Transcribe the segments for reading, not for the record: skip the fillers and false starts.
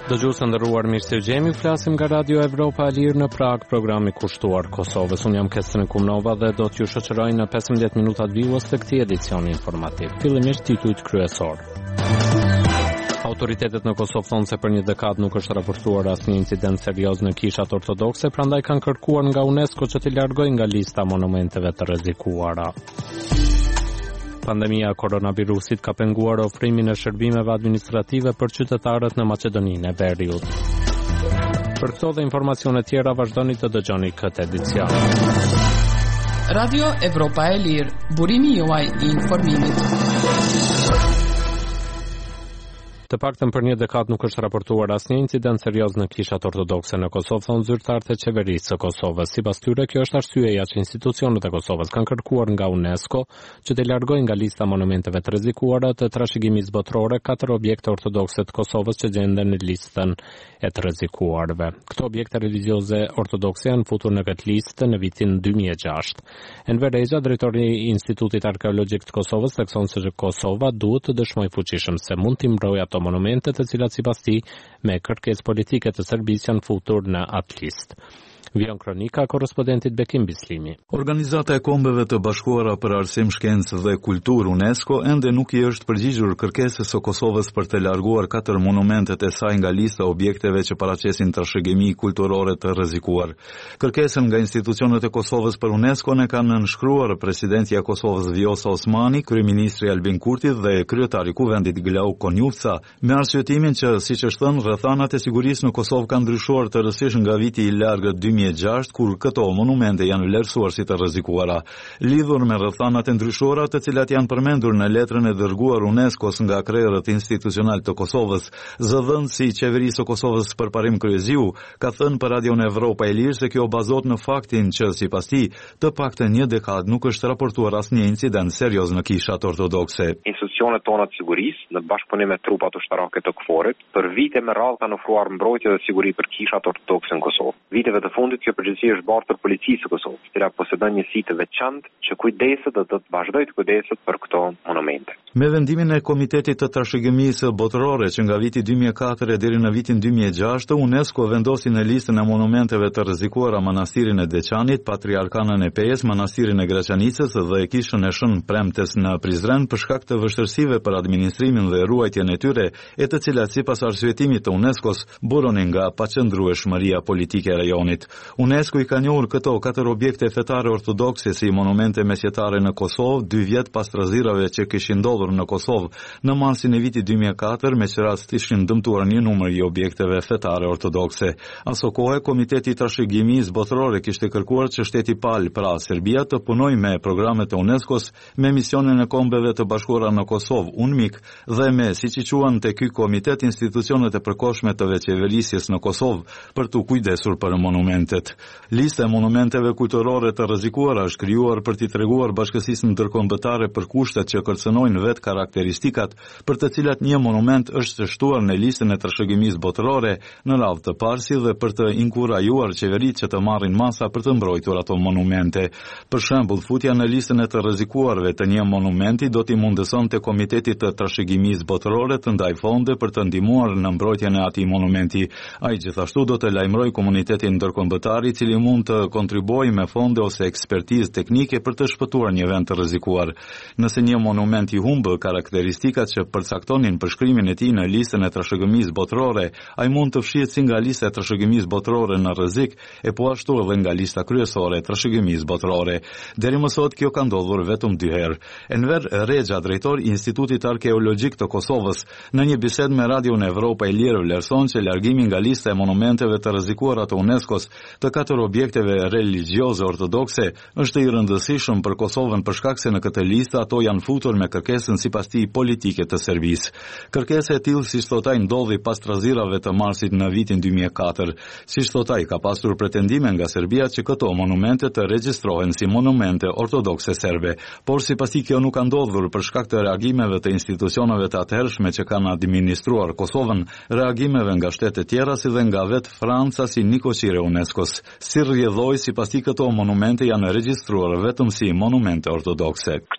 Dëgjues të nderuar, mirë se jemi, flasim nga Radio Evropa e Lirë në Prag, programi kushtuar Kosovës. Unë jam Kestrin Kumnova dhe do t'ju shoqëroj në 15 minutat vijus të këtij edicioni informativ. Fillimisht titujt kryesor. Autoritetet në Kosovë thonë se për një dekadë nuk është raportuar asnjë incident serioz në kishat ortodokse, prandaj kanë kërkuar nga UNESCO që t'i largojë nga lista monumenteve të rrezikuara. Pandemia e koronavirusit ka penguar ofrimin e shërbimeve administrative për qytetarët në Maqedoninë e Veriut. Për këto dhe informacione tjera vazhdoni të dëgjoni këtë edicion. Radio Evropa e Lirë, burimi juaj I informimit. Të paktën për një dekadë nuk është raportuar asnjë incident serioz në kishat ortodokse në Kosovë, thonë zyrtarët e qeverisë së Kosovës. Sipas tyre, kjo është arsyeja që institucionet e Kosovës kanë kërkuar nga UNESCO që të largojnë nga lista monumenteve të rrezikuara të trashëgimisë botërore 4 objekte ortodokse të Kosovës që gjenden në listën e të rrezikuarve. Këto objekte religjioze ortodokse janë futur në këtë listë në vitin 2006. Enver Reza, drejtori I Institutit Arkeologjik të Kosovës, thekson se Kosova duhet të dëshmojë fuqishëm se mund t'i mbrojë ato monumente të cilat sipas tij me kërkesë politike të Serbisë janë futur në atë listë. Vion kronika korrespondentit Bekim Bislimi. Organizata e Kombeve të Bashkuara për Arsim, Shkencë dhe Kulturë UNESCO ende nuk I është përgjigjur kërkesës së Kosovës për të larguar 4 monumentet e saj nga lista objekteve që paraqesin trashëgimi kulturore të rrezikuar. Kërkesën nga institucionet e Kosovës për UNESCO ne kanë nënshkruar presidentja e Kosovës Vjosa Osmani, kryeministri Albin Kurti dhe kryetari I Kuvendit Glau Konjufca, me arsyetimin që, siç është thënë, rrethanat e sigurisë në Kosovë kanë ndryshuar tërësisht nga viti I largët 2006, kur këto monumente janë vlerësuar si të rrezikuara. Lidhur me rrethanat e ndryshuara, të cilat janë përmendur në letrën e dërguar UNESCO-s nga krerët institucional të Kosovës, zëdhënësi I qeverisë së Kosovës përparim Kryeziu ka thënë për Radio Evropa e Lirë se kjo bazohet në faktin që sipas tij, të paktën një dekadë nuk është raportuar asnjë incident serioz në kishat ortodokse. Institucionet tona të sigurisë, në bashkëpunim me trupat ushtarake të KFOR-it, për vite me radhë kanë ofruar mbrojtje dhe siguri për kishat ortodokse në Kosovë. Viteve të fundit kjo përgjegjësi është bartur policisë së Kosovës, e cila posedon një si të veçantë që kujdeset dhe do të vazhdojë të kujdeset për këto monumente. Me vendimin e Komitetit të Trashëgimisë Botërore që nga viti 2004 deri në vitin 2006, UNESCO vendosi në listën e monumenteve të rrezikuara manastirin e Deçanit, Patriarkanën e Pejës, manastirin e Graçanicës dhe kishën e Shën Premtes në Prizren për shkak të vështirësive për administrimin dhe ruajtjen e tyre, e të cilat sipas arsyetimit të UNESCO-s buronin nga paqëndrueshmëria politike e rajonit. UNESCO I ka njohur këto 4 objekte fetare ortodokse si monumente mesjetare në Kosovë 2 vjet pas trazirave që kishin ndodhur në Kosovë në marsin e vitit 2004, me që rast ishin dëmtuar një numër I objekteve fetare ortodokse. Aso kohë Komiteti I Trashëgimisë Botërore kishte kërkuar që shteti palë, pra Serbia, të punojë me programet e UNESCO-s, me misionin e Kombeve të Bashkuara në Kosovë, UNMIK, dhe me, siç I quhen te ky komitet, institucionet e përkohshme të veçeverisjes në Kosovë për të kujdesur për monumentet. Lista e monumenteve kulturore të rrezikuara është krijuar për t'i treguar bashkësisë ndërkombëtare për kushtet që kërcënojnë vetë karakteristikat për të cilat një monument është shtuar në listën e trashëgimisë botërore në radhë të parsi dhe për të inkurajuar qeveritë që të marrin masa për të mbrojtur ato monumente. Për shembull, futja në listën e të rrezikuarve të një monumenti do t'i mundësonte Komitetit të Trashëgimisë Botërore të ndajë fonde për të ndihmuar në mbrojtjen e atij monumenti. Ai gjithashtu do të lajmërojë komunitetin ndërkombëtar I cili mund të kontribuojë me fonde ose ekspertizë teknike për të shpëtuar një vend të rrezikuar. Nëse një monument I humbë karakteristikat që përcaktonin përshkrimin e tij në listën e trashëgimisë botërore, ai mund të fshihet si nga lista e trashëgimisë botërore në rrezik, e po ashtu edhe nga lista kryesore e trashëgimisë botërore. Deri më sot kjo ka ndodhur vetëm 2 herë. Enver Reza, drejtori I Institutit Arkeologjik të Kosovës, në një bisedë me Radio Evropa e Lirë vlerëson që largimi nga lista e monumenteve të rrezikuara të UNESCO-s të 4 objekteve religjioze ortodokse është I rëndësishëm për Kosovën për shkak se në këtë listë ato janë futur me kërkesën sipas tij politike të Serbisë. Kërkesa e tillë, siç thotë ai, ndodhi pas trazirave të marsit në vitin 2004. Siç thotë ai, ka pasur pretendime nga Serbia që këto monumente të regjistrohen si monumente ortodokse serbe, por sipas tij kjo nuk ka ndodhur për shkak të reagimeve të institucioneve të atëhershme që kanë administruar Kosovën, reagimeve nga shtete tjera si dhe nga vetë Franca si nikoqire UNESCO-s. Si rrjedhoi sipas tij këto monumente janë regjistruar vetëm si monumente ortodokse. Këto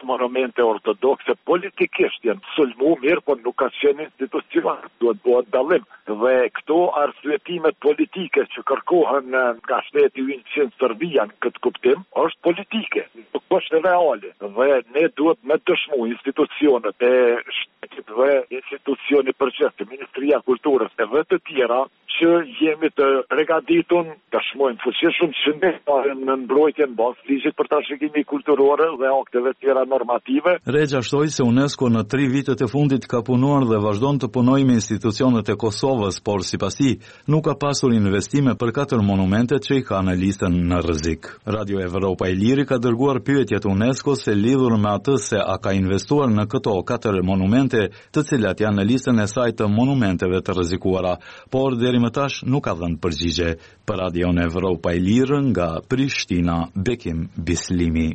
monumente ortodokse politikisht janë sulmu mirë, por nuk ka qenë institucion, duhet bëhet dallim. Dhe këto arsyetimet politike që kërkohen nga shteti ynë Serbia në këtë kuptim, është politike, nuk është reale. Dhe ne duhet me dëshmu institucionet e shtetit dhe institucioni përgjithshëm, Ministria e Kulturës e dhe të tjera, që jemi të përgatitur të shmojmë fuqishëm që ne në mbrojtjen bazë ligjit për trashëgimi kulturore dhe akteve tjera normative. Regja shtoi se UNESCO në 3 vitet e fundit ka punuar dhe vazhdon të punojë me institucionet e Kosovës, por sipas tij nuk ka pasur investime për 4 monumentet që i ka në listën në rrezik. Radio Evropa e Liri ka dërguar pyetje të UNESCO se lidhur me atë se a ka investuar në këto 4 monumente, të cilat janë në listën e saj të monumenteve të rrezikuara, por deri më tash nuk ka dhënë përgjigje. Për Radio Evropa e Lirë nga Prishtina, Bekim Bislimi.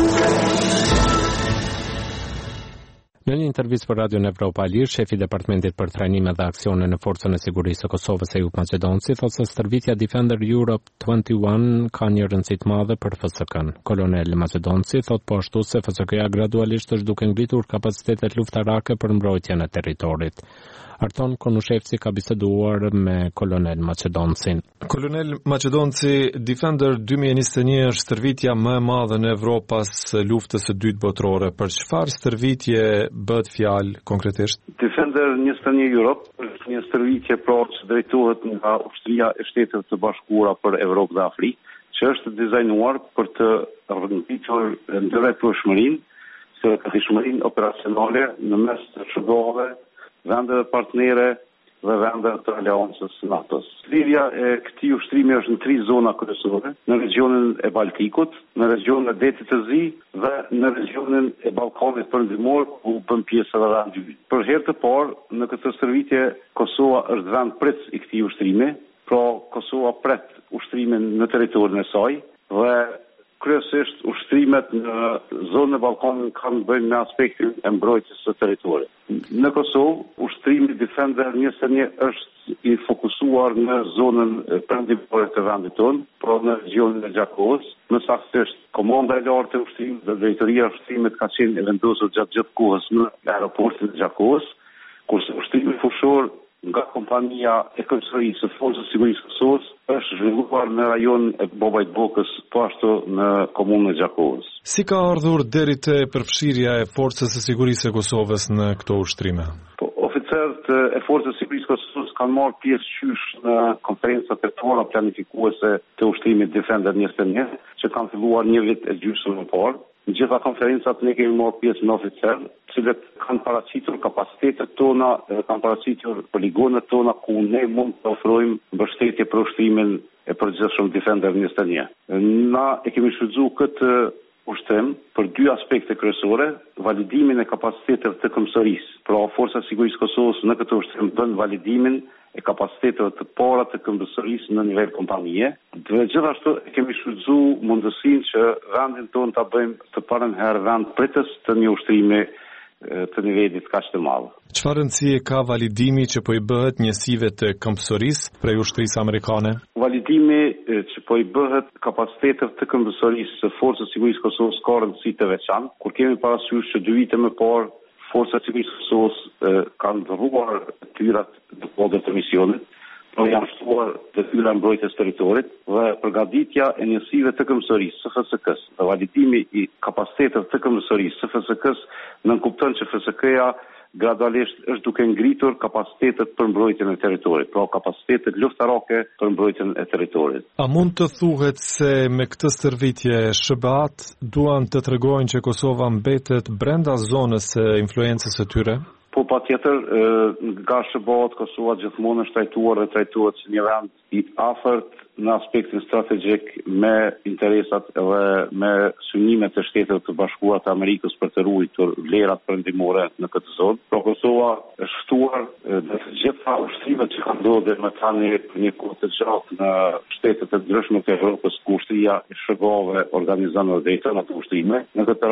Në një intervistë për Radio Evropa e Lirë, shefi i Departamentit për Trajnime dhe Aksione në Forcën e Sigurisë së Kosovës Ejup Maqedonci thotë se stërvitja Defender Europe 21 ka një rëndësi të madhe për FSK-n. Kolonel Maqedonci thotë po ashtu se FSK-ja gradualisht është duke ngritur kapacitetet luftarake për mbrojtjen e territorit. Arton Konushevci ka biseduar me kolonel Maqedoncin. Kolonel Maqedonci, Defender 2021 është stërvitja më e madhe në Evropë pas luftës së dytë botërore. Për çfarë stërvitje bëhet fjalë konkretisht? Defender 21 Europe është një stërvitje që drejtohet nga ushtria e Shteteve të Bashkuara për Evropë dhe Afrikë, që është dizajnuar për të rënditur ndërvepreshmërinë, strategjishmërinë operacionale në mes të shërbove, vendeve partnere dhe vendeve të aleancës NATO-s. Lidhja e këtij ushtrimi është në 3 zona kryesore, në regionin e Baltikut, në regionin e Detit të Zi dhe në regionin e Ballkanit Perëndimor, ku bën pjesë edhe vendi ynë. Për herë të parë në këtë stërvitje Kosova është vend prit i këtij ushtrimi, pra Kosova pret ushtrimin në territorin e saj dhe kryesisht ushtrimet në zonën e Ballkanit kanë bënë me aspektin e mbrojtjes së territorit. Në Kosovë, ushtrimi Defender 21 është i fokusuar në zonën perëndimore të vendit tonë, pra në regionin e Gjakovës, më saktësisht komanda e lartë e ushtrimit dhe drejtoria e ushtimit ka qenë e vendosur gjatë gjithë kohës në aeroportin e Gjakovës, kurse ushrimi fushor nga kompania e kryesërisë së Forcës së Sigurisë së Kosovës është zhvilluar në rajonin e Bobajt Bokës, po ashtu në komunën e Gjakovës. Si ka ardhur deri te përfshirja e Forcës së Sigurisë së Kosovës në këto ushtrime? Oficerët e Forcës së Sigurisë së Kosovës kanë marrë pjesë qysh në konferencat e tona planifikuese të ushtrimit Defender 21, që kanë filluar një vit e gjysmë më parë. Në gjitha konferencat ne kemi marrë pjesë në oficerë, cilët kanë paraqitur kapacitetet tona, kanë paraqitur poligonet tona ku ne mund të ofrojmë mbështetje për ushtrimin e përgjithshëm Defender 21. Na e kemi shfrytzuar këtë ushtrim për 2 aspekte kryesore, validimin e kapacitetet të këmbësorisë. Pra Forca e Sigurisë së Kosovës në këtë ushtrim bën validimin e kapacitetet të para të këmbësorisë në nivel kompanie. Dhe gjithashtu e kemi shfrytzuar mundësinë që vendin tonë ta bëjmë të parën herë vend pritës të një ushtrimi të nivelit kaq të madh. Çfarë rëndësie ka validimi që po i bëhet njësive të këmbësorisë prej ushtrisë amerikane? Validimi që po i bëhet kapacitetet të këmbësorisë së Forcës së Sigurisë së Kosovës ka rëndësi të veçantë, kur kemi parasysh që 2 vite më parë Forca e Sigurisë së Kosovës kanë dhëruar tyrat të kodit të misionit, por janë shtuar detyra mbrojtjes territorit dhe përgatitja e njësive të këmbësorisë së FSK-s dhe validimi i kapacitetet të këmbësorisë së FSK-s nënkupton që FSK-ja gradualisht është duke ngritur kapacitetet për mbrojtjen e territorit, pra kapacitetet luftarake për mbrojtjen e territorit. A mund të thuhet se me këtë stërvitje SBA-t duan të tregojnë që Kosova mbetet brenda zonës së influencës së tyre? Po patjetër, nga SBA-t Kosova gjithmonë është trajtuar dhe trajtohet si një vend i afërt në aspektin strategjik me interesat dhe me synimet e Shteteve të Bashkuara të Amerikës për të ruajtur vlerat perëndimore në këtë zonë. Pra Kosova është ftuar në të gjitha ushtrimet që kanë ndodhur më tani për një kohë të gjatë në shtetet e ndryshme të Evropës, ku ushtria e SBA-ve organizon dhe drejton ato ushtrime. Në këtë rast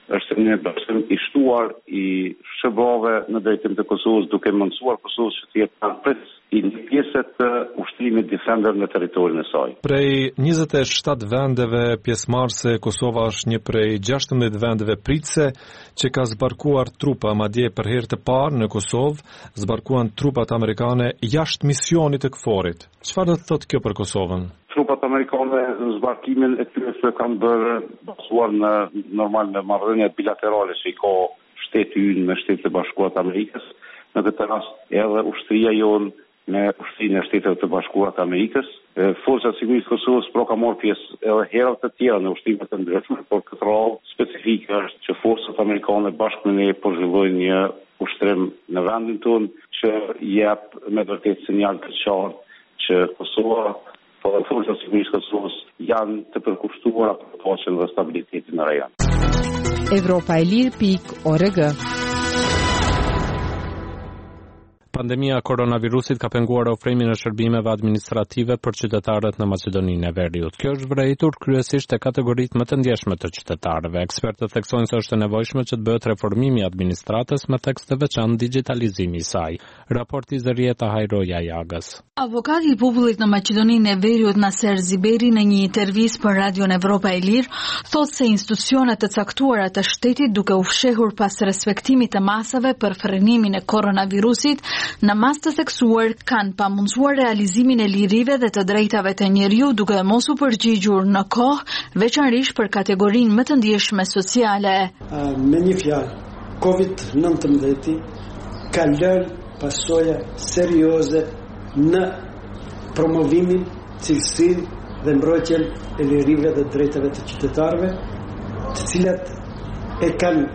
është një bashkëm i shtuar i SBA-ve në drejtim të Kosovës, duke mundësuar Kosovës që të jetë anëpërës i një pjesë të ushtrimit Defender në territorin e saj. Prej 27 vendeve pjesëmarrëse, Kosova është një prej 16 vendeve pritëse që ka zbarkuar trupa, madje për herë të parë në Kosovë zbarkuan trupat amerikane jashtë misionit të KFOR-it. Çfarë do të thotë kjo për Kosovën? Trupat amerikane në zbarkimin e tyre që kanë bërë basuar në normal në marrëdhëniet bilaterale që i ka shteti ynë me Shtetet e Bashkuara të Amerikës. Në këtë rast edhe ushtria jonë me ushtrinë e Shtetit të Bashkuara të Amerikës. Forcat e Sigurisë të Kosovës ka marrë pjesë edhe herë të tjera në ushtrime të ndryshme, por këtë radhë specifike është që forcat amerikane bashkë me ne po zhvillojnë një ushtrim në vendin tonë që jep me vërtet sinjal të qartë që Kosova por forcat e Sigurisë të Kosovës janë të përkushtuara për paqen dhe stabilitetin në rajon. Evropaelir.org. Pandemia koronavirusit ka penguar ofrimin e shërbimeve administrative për qytetarët në Maqedoninë e Veriut. Kjo është vërejtur kryesisht te kategoritë më të ndjeshme të qytetarëve. Ekspertët theksojnë se është e nevojshme që të bëhet reformimi i administratës me tekst të veçantë digitalizimi i saj. Raporti Zërieta Hajroja Jagës. Avokati i popullit në Maqedoninë e Veriut Naser Ziberi në një intervistë për Radion Evropa e Lirë thotë se institucionet të caktuara të shtetit duke u fshehur pas respektimit të masave për frenimin e koronavirusit në mas të theksuar kanë pamundsuar realizimin e lirive dhe të drejtave të njeriu duke mos u përgjigjur në kohë, veçanërisht për kategorinë më të ndjeshme sociale. Me një fjalë, COVID-19 ka lënë pasoja serioze në promovimin, cilësinë dhe mbrojtjen e lirive dhe drejtave të qytetarëve, të cilat e kanë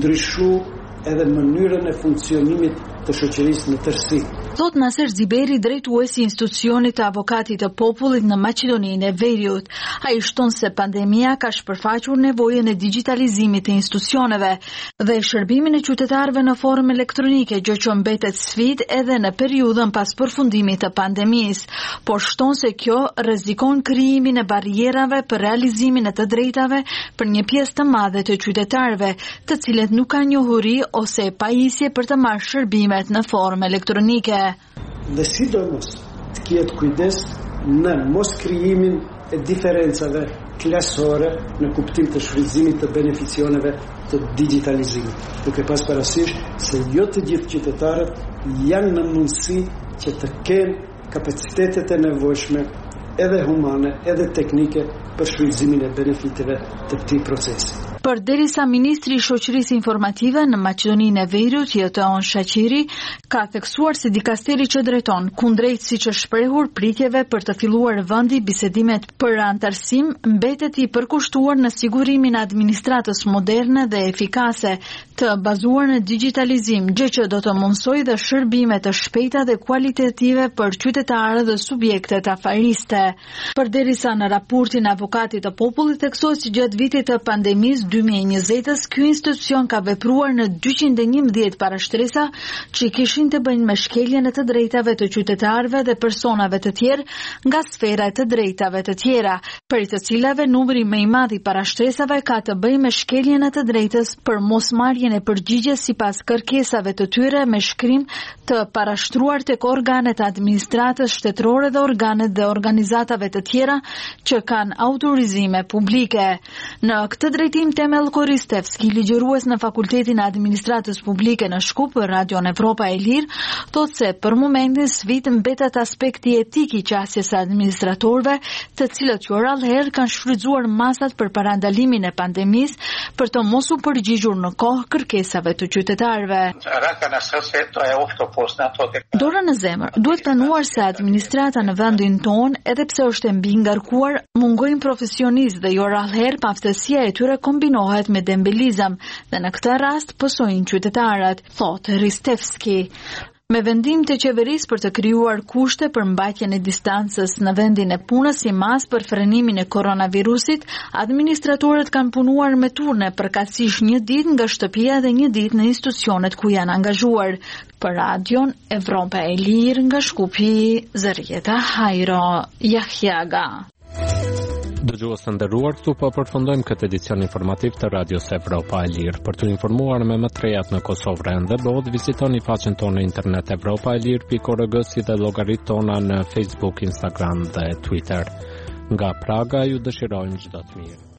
ndryshuar edhe mënyrën e funksionimit të shoqërisë në tërësi. Thot Naser Ziberi, drejtuesi i institucionit të avokatit të popullit në Maqedoninë e Veriut. Ai shton se pandemia ka shpërfaqur nevojën e digitalizimit të institucioneve dhe shërbimin e qytetarëve në formë elektronike, gjë që mbetet sfidë edhe në periudhën pas përfundimit të pandemisë, por shton se kjo rrezikon krijimin e barrierave për realizimin e të drejtave për një pjesë të madhe të qytetarëve, të cilët nuk kanë njohuri ose pajisje për të marrë shërbimet në formë elektronike. Dhe sidomos të ketë kujdes në mos krijimin e diferencave klasore në kuptim të shfrytëzimit të beneficioneve të digitalizimit, duke pas parasysh se jo të gjithë qytetarët janë në mundësi që të kenë kapacitetet e nevojshme edhe humane, edhe teknike për shfrytëzimin e benefiteve të këtij procesi. Përderisa ministri i shoqërisë informative në Maqedoninë e Veriut, Jeton Shaqiri, ka theksuar se dikasteri që drejton kundrejt siç është shprehur pritjeve për të filluar vendi bisedimet për antarësim, mbetet i përkushtuar në sigurimin e administratës moderne dhe efikase, të bazuar në digitalizim, gjë që do të mundsojë dhe shërbime të shpejta dhe kualitative për qytetarët dhe subjektet afariste. Përderisa në raportin e avokatit të popullit theksohet se gjatë vitit të pandemisë 2020-s, ky institucion ka vepruar në 211 parashtresa që kishin të bëjnë me shkeljen e të drejtave të qytetarëve dhe personave të tjerë nga sfera e të drejtave të tjera, për të cilave numri më i madh i parashtresave ka të bëjë me shkeljen e të drejtës për mosmarrjen e përgjigjes sipas kërkesave të tyre me shkrim të parashtruar tek organet e administratës shtetërore dhe organet dhe organizatave të tjera që kanë autorizime publike. Në këtë drejtim Temel Koristevski, ligjërues në Fakultetin e Administratës Publike në Shkup për Radion Evropa e Lirë, thotë se për momentin sfidë mbetet aspekti etik i qasjes së administratorëve, të cilët jo rrallëherë kanë shfrytzuar masat për parandalimin e pandemisë për të mos u përgjigjur në kohë kërkesave të qytetarëve. Dora në zemër, duhet pranuar se administrata në vendin tonë, edhe pse është e mbi ngarkuar, mungojnë profesionistë dhe jo rrallëherë aftësia e tyre kombinohet me dembelizëm dhe në këtë rast pësojnë qytetarët, thotë Ristevski. Me vendim të qeverisë për të krijuar kushte për mbajtjen e distancës në vendin e punës si mas për frenimin e koronavirusit, administratorët kanë punuar me turne përkatësisht një ditë nga shtëpia dhe një ditë në institucionet ku janë angazhuar. Për Radion Evropa e Lirë nga Shkupi, Zërieta Hajro Jahjaga. Dëgjues të nderuar, këtu po përfundojmë këtë edicion informativ të Radios Evropa e Lirë. Për të informuar me më të rejat në Kosovë rende bot, vizitoni faqen tonë në internet europaelir.org si dhe llogaritë tona në Facebook, Instagram dhe Twitter. Nga Praga ju dëshirojmë çdo të mirë.